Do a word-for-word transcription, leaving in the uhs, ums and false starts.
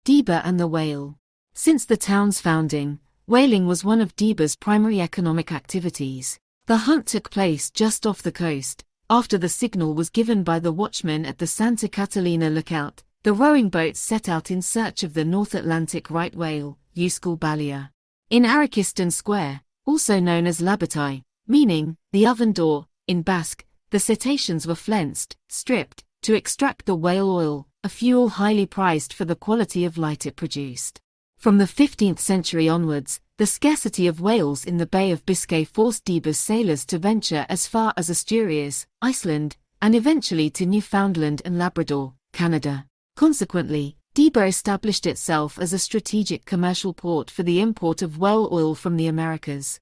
Deba and the whale. Since the town's founding, whaling was one of Deba's primary economic activities. The hunt took place just off the coast. After the signal was given by the watchman at the Santa Catalina lookout, the rowing boats set out in search of the North Atlantic right whale, Euskel Balia. In Arakistan Square, also known as Labatai, meaning the oven door, in Basque, the cetaceans were flensed, stripped, to extract the whale oil, a fuel highly prized for the quality of light it produced. From the fifteenth century onwards, the scarcity of whales in the Bay of Biscay forced Deba's sailors to venture as far as Asturias, Iceland, and eventually to Newfoundland and Labrador, Canada. Consequently, Deba established itself as a strategic commercial port for the import of whale oil from the Americas.